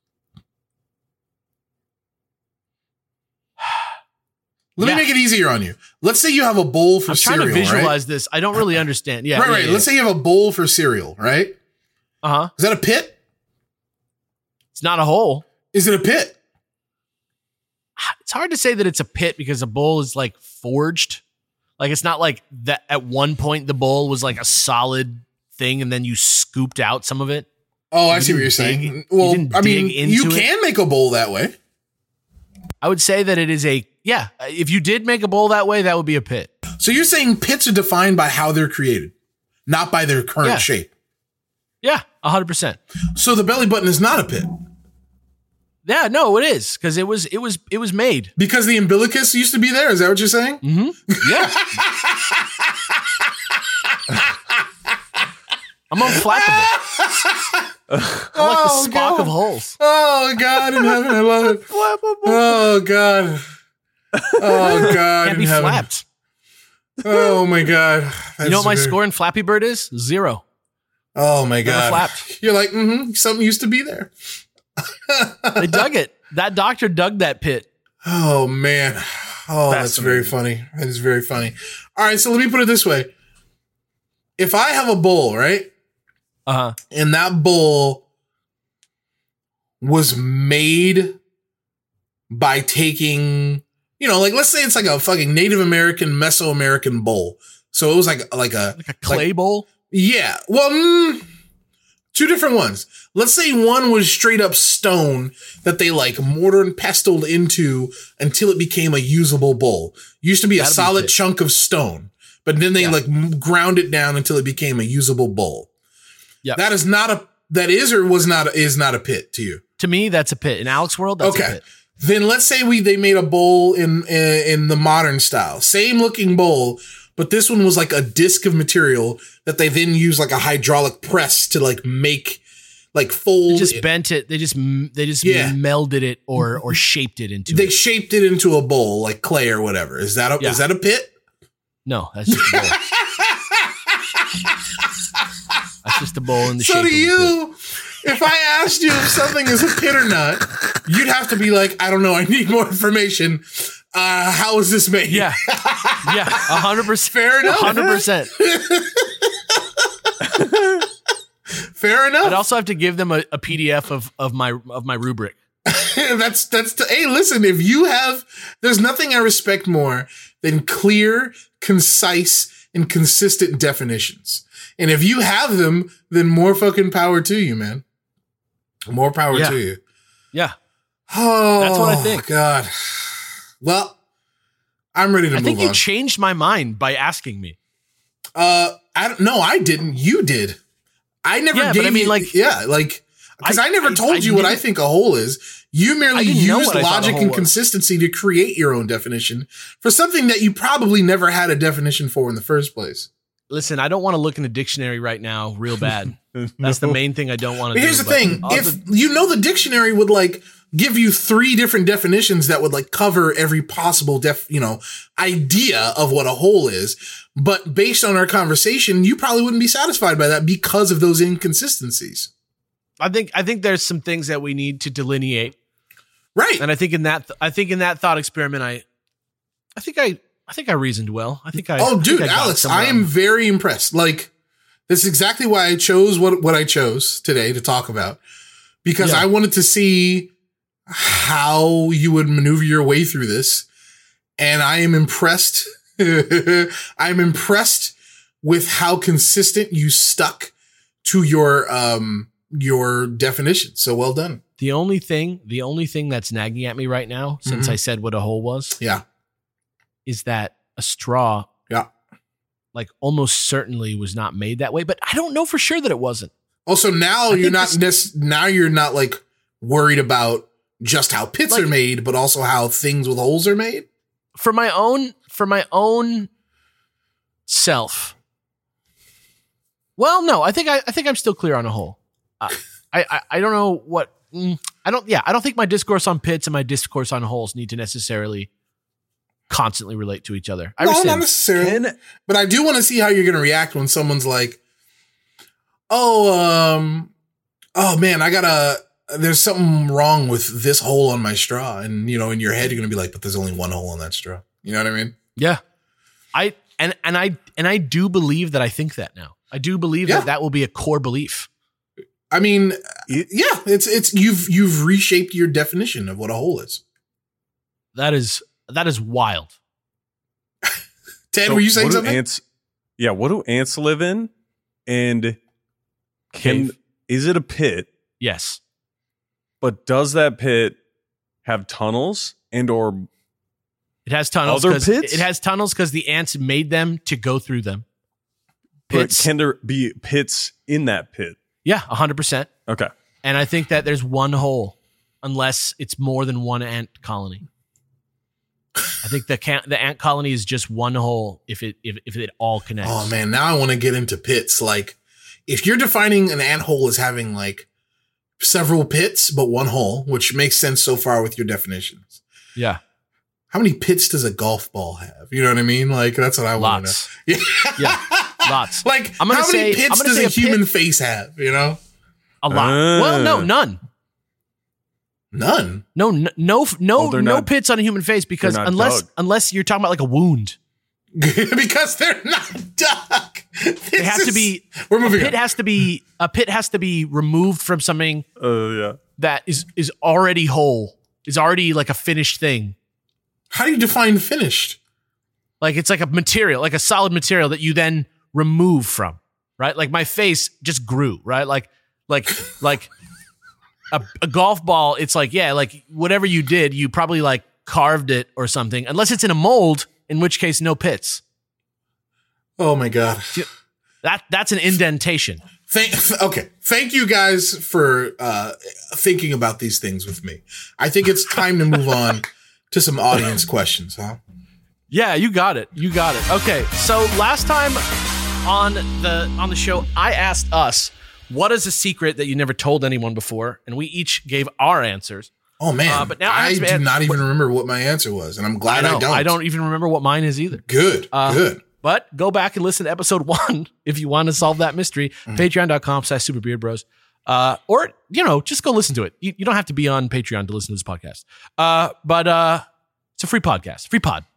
Let me make it easier on you. Let's say you have a bowl for cereal. I'm trying to visualize right? this. I don't really understand. Yeah. Right. Let's say you have a bowl for cereal, right? Uh-huh. Is that a pit? It's not a hole. Is it a pit? It's hard to say that it's a pit because a bowl is like forged. Like it's not like that at one point the bowl was like a solid thing and then you scooped out some of it. Oh, I see what you're saying. Well, I mean, you can make a bowl that way. I would say that it is if you did make a bowl that way, that would be a pit. So you're saying pits are defined by how they're created, not by their current shape. Yeah, 100%. So the belly button is not a pit. Yeah, no, it is because it was made because the umbilicus used to be there. Is that what you're saying? Mm-hmm. Yeah. I'm unflappable. I'm like the Spock of holes. Oh God in heaven, I love it. Oh God. Oh God. Can't be flapped. Oh my God. You know what my score in Flappy Bird is? 0. Oh my God. Flapped. You're like, something used to be there. They dug it. That doctor dug that pit. Oh man. Oh, that's very funny. That is very funny. All right, so let me put it this way. If I have a bowl, right? Uh-huh. And that bowl was made by taking, like let's say it's like a fucking Native American, Mesoamerican bowl. So it was like a clay bowl? Yeah. Well, two different ones. Let's say one was straight up stone that they like mortar and pestled into until it became a usable bowl. Used to be a solid chunk of stone, but then they ground it down until it became a usable bowl. Yeah. That is not a pit to you. To me, that's a pit. In Alex's world, that's a pit. Then let's say they made a bowl in the modern style. Same looking bowl, but this one was like a disc of material that they then use like a hydraulic press to like make like fold. They just bent it. They just melded it or shaped it into. They shaped it into a bowl like clay or whatever. Is that a pit? No, that's just a bowl. That's just a bowl in the shape of a pit. If I asked you if something is a pit or not, you'd have to be like, I don't know. I need more information. How is this made? Yeah. Yeah. 100%. Fair enough. 100%. Fair enough. I'd also have to give them a PDF of my rubric. Hey, listen, there's nothing I respect more than clear, concise, and consistent definitions. And if you have them, then more fucking power to you, man. More power to you. Yeah. Oh, that's what I think. God. Well, I'm ready to move on. I think you changed my mind by asking me. I didn't. You did. I never gave because I never told you what I think a hole is. You merely used logic and consistency to create your own definition for something that you probably never had a definition for in the first place. Listen, I don't want to look in a dictionary right now real bad. That's the main thing I don't want to do. Here's the thing. If the dictionary would like give you 3 different definitions that would like cover every possible idea of what a hole is. But based on our conversation, you probably wouldn't be satisfied by that because of those inconsistencies. I think there's some things that we need to delineate. Right. And I think in that thought experiment, I think I think I reasoned well. I think I. Oh, I dude, think I got Alex, somewhere I am very impressed. Like, this is exactly why I chose what I chose today to talk about, because Yeah. I wanted to see how you would maneuver your way through this. And I am impressed. I'm impressed with how consistent you stuck to your definition. So well done. The only thing that's nagging at me right now, since Mhm. I said what a hole was, Yeah. is that a straw, Yeah. like almost certainly was not made that way. But I don't know for sure that it wasn't. Also, now I you're think not now you're not like worried about just how pits Like- are made, but also how things with holes are made. For my own self. Well, no, I think I'm still clear on a hole. I don't know what I don't think my discourse on pits and my discourse on holes need to necessarily constantly relate to each other. I No, rescind. not necessarily. But I do want to see how you're going to react when someone's like, oh man, there's something wrong with this hole on my straw. And, you know, in your head, you're going to be like, but there's only one hole on that straw. You know what I mean? Yeah. I do believe that I think that now. I do believe Yeah. that will be a core belief. I mean, yeah, it's you've reshaped your definition of what a hole is. That is wild. Ted, So were you saying what do something? ants? Yeah, what do ants live in? And Cave. is it a pit? Yes. But does that pit have tunnels and or It has tunnels. Other 'cause- pits? It has tunnels because the ants made them to go through them. but Pits. can there be pits in that pit? Yeah, 100%. Okay. And I think that there's one hole, unless it's more than one ant colony. I think the ant colony is just one hole if it all connects. Oh man, now I want to get into pits. Like, if you're defining an ant hole as having like several pits but one hole, which makes sense so far with your definitions. Yeah, How many pits does a golf ball have? You know what I mean? Like, that's what I want to know. lots. Yeah. Yeah, lots. Like, I'm gonna how many say- I'm pits gonna does say a a pit- human face have? You know, A lot. Well, no, none. none. No, they're no not- pits on a human face because they're not dug. unless you're talking about like a wound, Because they're not dug. it has to be. We're moving Pit on. has to be a pit has to be removed from something Yeah. that is already whole, is already like a finished thing. How do you define finished? Like it's like a material, like a solid material that you then remove from, right? Like my face just grew, right? Like a golf ball. It's like, yeah, like whatever you did, you probably like carved it or something, unless it's in a mold, in which case no pits. Oh my God. That's an indentation. Okay. Thank you guys for thinking about these things with me. I think it's time to move on to some audience questions, huh? Yeah, you got it. You got it. Okay, so last time on the show, I asked us, what is a secret that you never told anyone before? And we each gave our answers. Oh man, but now I I do not even remember what my answer was, and I'm glad I don't. I don't even remember what mine is either. Good, good. But go back and listen to episode 1 if you want to solve that mystery. Patreon.com/SuperBeardBros. Or, just go listen to it. You don't have to be on Patreon to listen to this podcast. But it's a free podcast, free pod.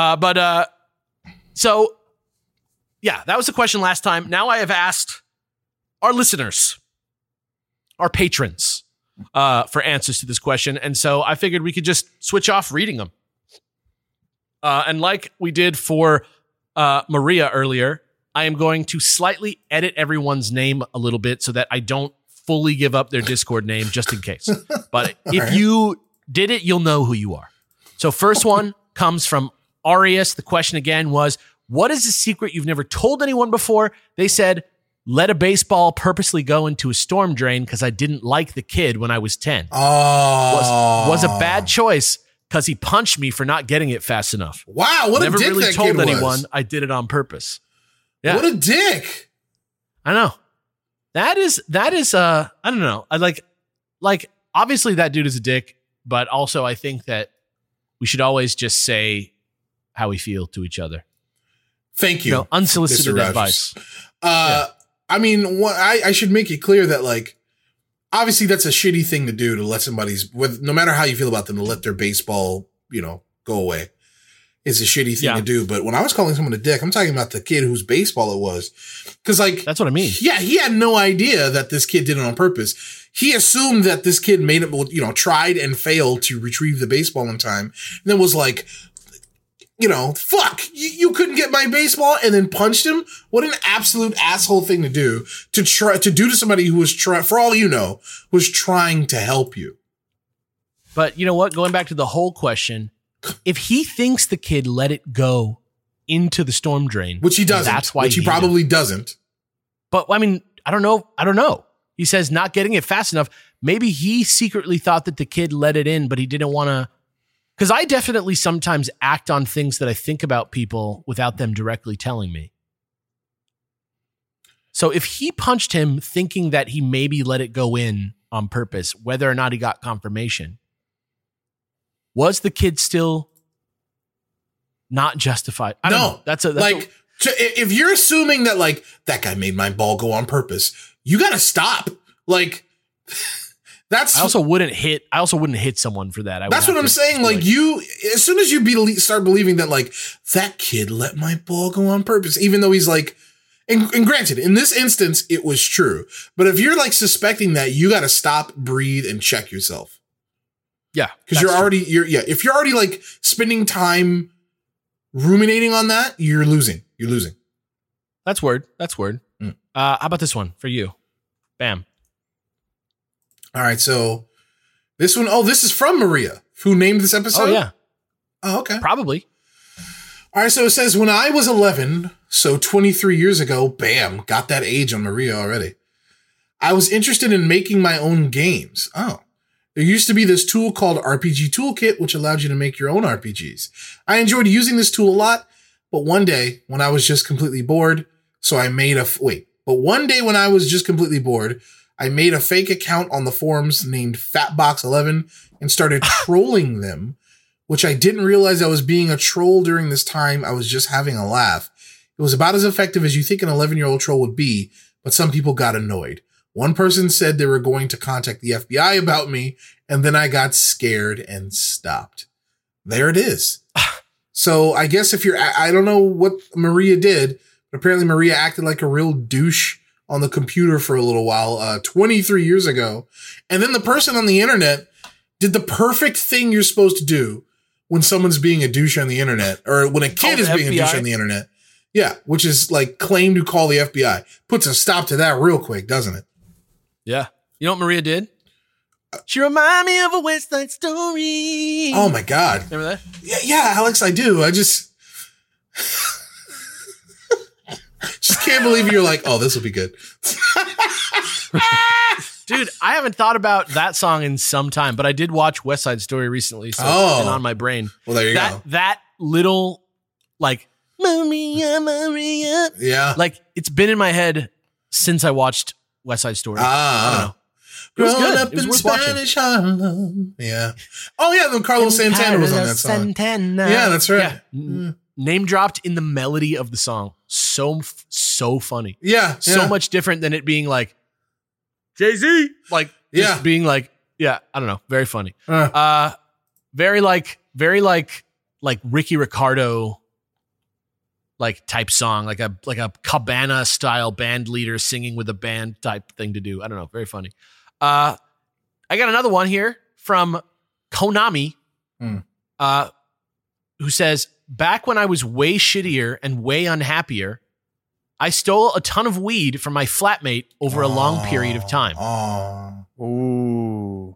So yeah, that was the question last time. Now I have asked our listeners, our patrons, for answers to this question. And so I figured we could just switch off reading them. And like we did for Maria earlier, I am going to slightly edit everyone's name a little bit so that I don't fully give up their Discord name just in case. But if you did it, you'll know who you are. So first one comes from Arius. The question again was, what is a secret you've never told anyone before? They said, let a baseball purposely go into a storm drain because I didn't like the kid when I was 10. Oh, Was a bad choice because he punched me for not getting it fast enough. Wow, what Never a dick really that told kid anyone was. I did it on purpose. Yeah, What a dick. I know. That is I don't know. I like obviously that dude is a dick, but also I think that we should always just say how we feel to each other. Thank you. Unsolicited Mr. Rogers. advice. I mean, I should make it clear that, like, obviously that's a shitty thing to do, to let somebody's, no matter how you feel about them, to let their baseball, go away. is a shitty thing to do. But when I was calling someone a dick, I'm talking about the kid whose baseball it was. Because, like, that's what I mean. Yeah, he had no idea that this kid did it on purpose. He assumed that this kid made it, tried and failed to retrieve the baseball in time. And then was like, fuck, you couldn't get my baseball, and then punched him. What an absolute asshole thing to do to somebody who was for all you know, was trying to help you. But you know what? Going back to the whole question, if he thinks the kid let it go into the storm drain, which he doesn't, that's why he probably doesn't. But I mean, I don't know. He says not getting it fast enough. Maybe he secretly thought that the kid let it in, but he didn't want to. Because I definitely sometimes act on things that I think about people without them directly telling me. So if he punched him thinking that he maybe let it go in on purpose, whether or not he got confirmation, was the kid still not justified? I don't know. That's if you're assuming that like that guy made my ball go on purpose, you got to stop. Like I also wouldn't hit someone for that. That's what I'm saying. Like as soon as you start believing that like that kid let my ball go on purpose, even though he's like, and granted, in this instance, it was true. But if you're like suspecting that, you got to stop, breathe, and check yourself. Yeah. Because if you're already like spending time ruminating on that, you're losing. That's word. How about this one for you? Bam. All right. So this one, this is from Maria, who named this episode. Oh, yeah. Oh, okay. Probably. All right. So it says, when I was 11, so 23 years ago, bam, got that age on Maria already. I was interested in making my own games. Oh. There used to be this tool called RPG Toolkit, which allowed you to make your own RPGs. I enjoyed using this tool a lot, but one day when I was just completely bored, I made a fake account on the forums named Fatbox11 and started trolling them, which I didn't realize I was being a troll during this time. I was just having a laugh. It was about as effective as you think an 11-year-old troll would be, but some people got annoyed. One person said they were going to contact the FBI about me, and then I got scared and stopped. There it is. So I guess I don't know what Maria did, but apparently Maria acted like a real douche on the computer for a little while, 23 years ago. And then the person on the internet did the perfect thing you're supposed to do when someone's being a douche on the internet, or when a kid is being a douche on the internet. Yeah, which is like claim to call the FBI. Puts a stop to that real quick, doesn't it? Yeah. You know what Maria did? She reminded me of a West Side Story. Oh my God. Remember that? Yeah, Alex, I do. I just can't believe you're like, oh, this will be good. Dude, I haven't thought about that song in some time, but I did watch West Side Story recently, so it's been on my brain. Well, there you go. That little, like, Maria. Yeah. Like, it's been in my head since I watched West Side Story. I don't know. It was good. It was worth Spanish Harlem. Yeah. Oh, yeah. Then Carlos Santana was on that song. Yeah, that's right. Yeah. Name dropped in the melody of the song. So funny. Yeah. So much different than it being like Jay-Z. Like, just being like, I don't know. Very funny. Very like Ricky Ricardo, like type song, like a Cabana style band leader singing with a band type thing to do. I don't know. Very funny. I got another one here from Konami, who says, back when I was way shittier and way unhappier, I stole a ton of weed from my flatmate over a long period of time. Ooh.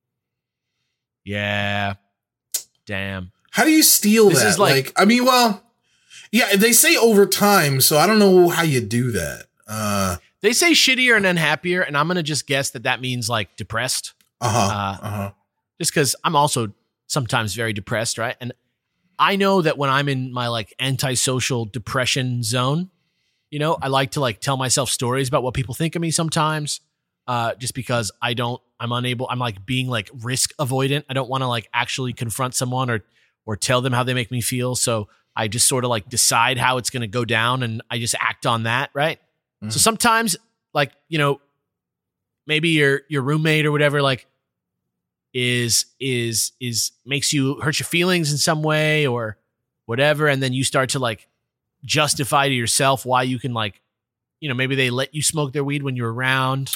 Yeah. Damn. How do you steal that? Is like I mean, well, yeah, they say over time, so I don't know how you do that. They say shittier and unhappier, and I'm going to just guess that means like depressed. Just because I'm also sometimes very depressed, right? And I know that when I'm in my like antisocial depression zone, I like to like tell myself stories about what people think of me sometimes, just because I'm like being like risk avoidant. I don't want to like actually confront someone or tell them how they make me feel. So I just sort of like decide how it's going to go down and I just act on that. Right. Mm-hmm. So sometimes like, maybe your roommate or whatever, like is makes you hurt your feelings in some way, or whatever, and then you start to like justify to yourself why you can like, maybe they let you smoke their weed when you're around,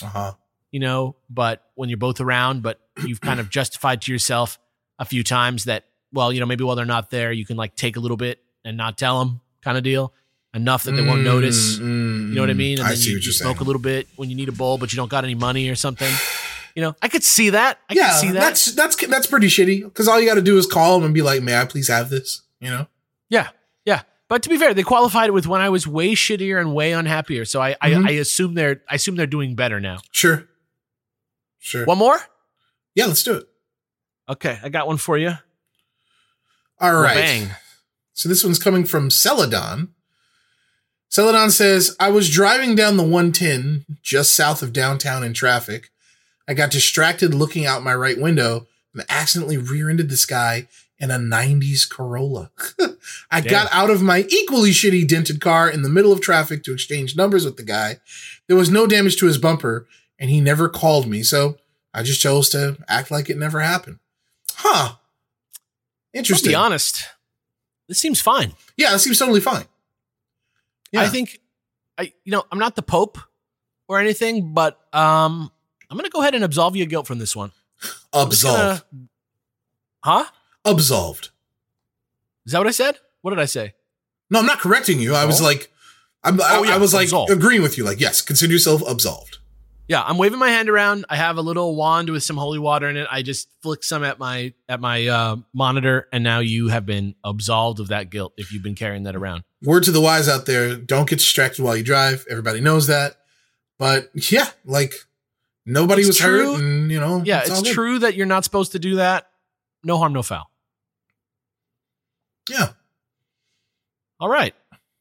but when you're both around, but you've kind of justified to yourself a few times that, well, maybe while they're not there, you can like take a little bit and not tell them, kind of deal, enough that they won't notice. You know what I mean? And I then see you what you're smoke saying. a little bit when you need a bowl, but you don't got any money or something. I could see that. I could see that. That's pretty shitty, because all you got to do is call them and be like, may I please have this? Yeah. But to be fair, they qualified it with when I was way shittier and way unhappier. So I assume they're doing better now. Sure. One more? Yeah, let's do it. Okay, I got one for you. All right. Bang. So this one's coming from Celadon. Celadon says, I was driving down the 110 just south of downtown in traffic. I got distracted looking out my right window and accidentally rear-ended this guy in a 90s Corolla. I got out of my equally shitty dented car in the middle of traffic to exchange numbers with the guy. There was no damage to his bumper, and he never called me, so I just chose to act like it never happened. Huh. Interesting. I'll be honest. This seems fine. Yeah, it seems totally fine. Yeah. I think, I'm not the Pope or anything, but I'm going to go ahead and absolve you of guilt from this one. Absolved. Huh? Absolved. Is that what I said? What did I say? No, I'm not correcting you. I was like, I was like absolved. agreeing with you. Like, yes, consider yourself absolved. Yeah, I'm waving my hand around. I have a little wand with some holy water in it. I just flick some at my monitor, and now you have been absolved of that guilt if you've been carrying that around. Word to the wise out there: don't get distracted while you drive. Everybody knows that. But yeah, like nobody was true. hurt, and Yeah, it's true that you're not supposed to do that. No harm, no foul. Yeah. All right.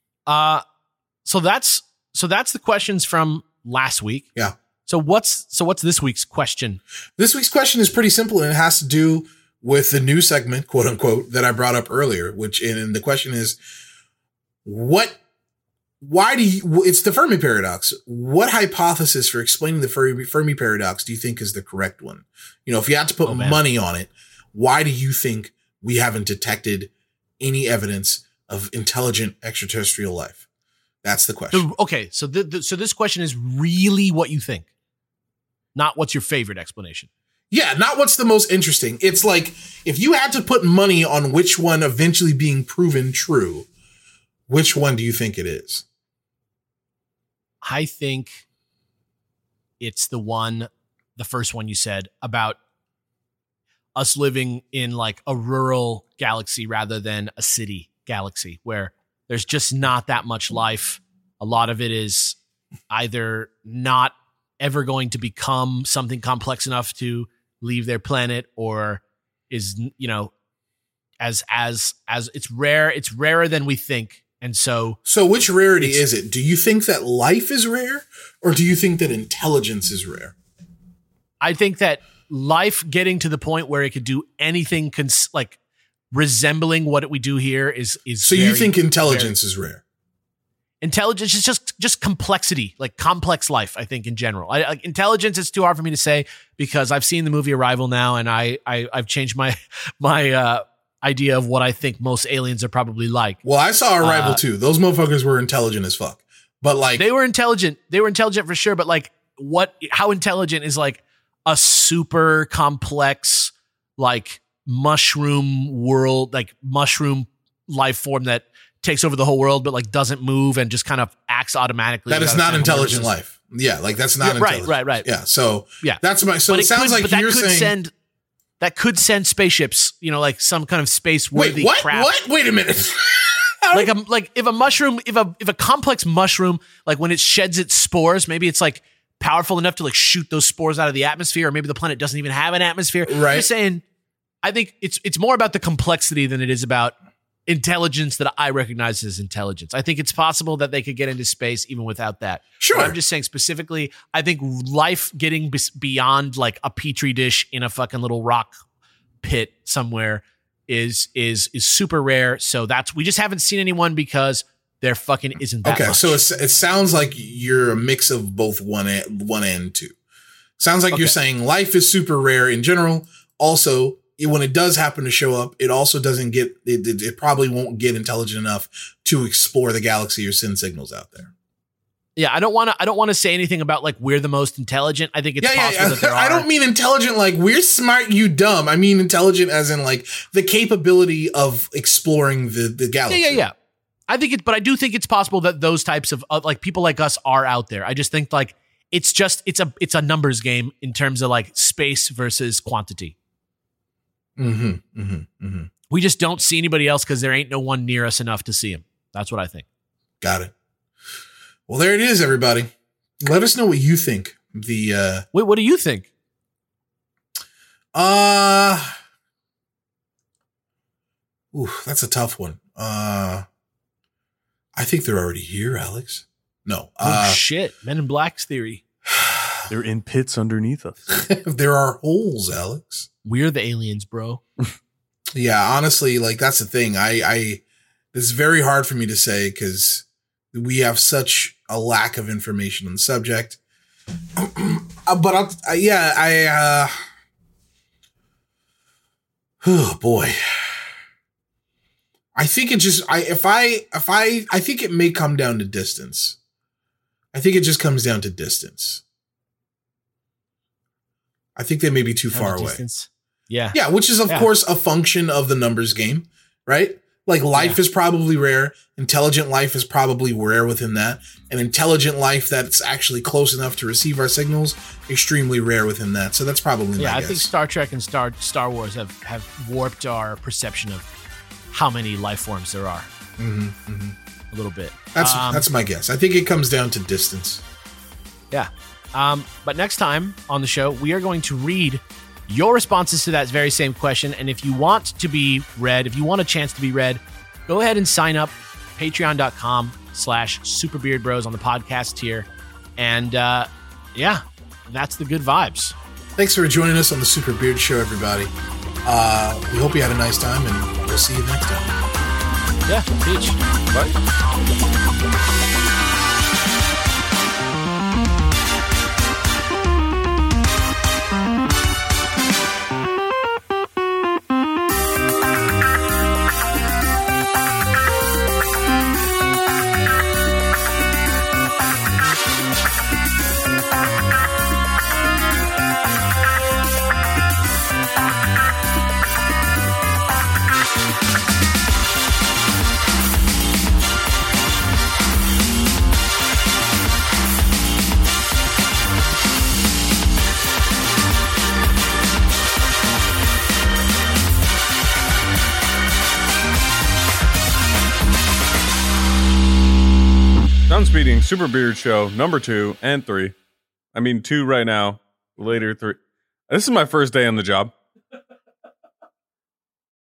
So that's the questions from last week. Yeah. So what's this week's question? This week's question is pretty simple, and it has to do with the new segment, quote unquote, that I brought up earlier, and the question is, it's the Fermi paradox. What hypothesis for explaining the Fermi paradox do you think is the correct one? If you had to put money on it, why do you think we haven't detected any evidence of intelligent extraterrestrial life? That's the question. Okay. So this question is really what you think, not what's your favorite explanation. Yeah, not what's the most interesting. It's like, if you had to put money on which one eventually being proven true, which one do you think it is? I think it's the first one you said about us living in like a rural galaxy rather than a city galaxy where there's just not that much life. A lot of it is either not ever going to become something complex enough to leave their planet, or is, as it's rarer than we think. And so which rarity is it? Do you think that life is rare, or do you think that intelligence is rare? I think that life getting to the point where it could do anything like resembling what we do here is so you think intelligence is rare? Intelligence is just complexity, like complex life. I think in general, intelligence is too hard for me to say because I've seen the movie Arrival now, and I've changed my idea of what I think most aliens are probably like. Well, I saw Arrival too. Those motherfuckers were intelligent as fuck, but like they were intelligent for sure. But like, how intelligent is like a super complex like mushroom world, like mushroom life form that takes over the whole world, but like doesn't move and just kind of acts automatically. That is not intelligent life. Yeah, like that's not intelligent. Right. Yeah, so yeah, that's my. So it sounds like you're saying that could send spaceships, like some kind of space worthy crap. What? Wait a minute. like if a complex mushroom, like when it sheds its spores, maybe it's like powerful enough to like shoot those spores out of the atmosphere, or maybe the planet doesn't even have an atmosphere. Right. I'm just saying, I think it's more about the complexity than it is about intelligence that I recognize as intelligence. I think it's possible that they could get into space even without that. Sure. But I'm just saying specifically, I think life getting beyond like a petri dish in a fucking little rock pit somewhere is super rare. So we just haven't seen anyone because there fucking isn't that much. So it sounds like you're a mix of both one and two. Sounds like you're saying life is super rare in general. Also, when it does happen to show up, it also doesn't get it probably won't get intelligent enough to explore the galaxy or send signals out there. Yeah, I don't want to say anything about like we're the most intelligent. I think it's possible that there are. I don't mean intelligent like we're smart, you dumb. I mean intelligent as in like the capability of exploring the galaxy. Yeah. But I do think it's possible that those types of like people like us are out there. I just think like it's a numbers game in terms of like space versus quantity. We just don't see anybody else because there ain't no one near us enough to see him. That's what I think. Got it. Well, there it is, everybody. Let us know what you think. Wait, what do you think? That's a tough one. I think they're already here, Alex. No. Shit. Men in Black's theory. They're in pits underneath us. There are holes, Alex. We're the aliens, bro. Yeah, honestly, like that's the thing. It's very hard for me to say because we have such a lack of information on the subject. But oh boy. I think it just I think it may come down to distance. I think it just comes down to distance. I think they may be too far away. Yeah. Yeah, which is of course a function of the numbers game, right? Like life is probably rare. Intelligent life is probably rare within that. And intelligent life that's actually close enough to receive our signals, extremely rare within that. So that's probably my guess. I think Star Trek and Star Wars have warped our perception of how many life forms there are. A little bit. That's my guess. I think it comes down to distance. Yeah. But next time on the show, we are going to read your responses to that very same question. And if you want to be read, if you want a chance to be read, go ahead and sign up patreon.com/superbeardbros on the podcast tier. And that's the good vibes. Thanks for joining us on the Super Beard Show, everybody. We hope you had a nice time, and we'll see you next time. Yeah, peach. Bye. Speeding Super Beard Show number 2 and 3. I mean 2 right now, later 3. This is my first day on the job.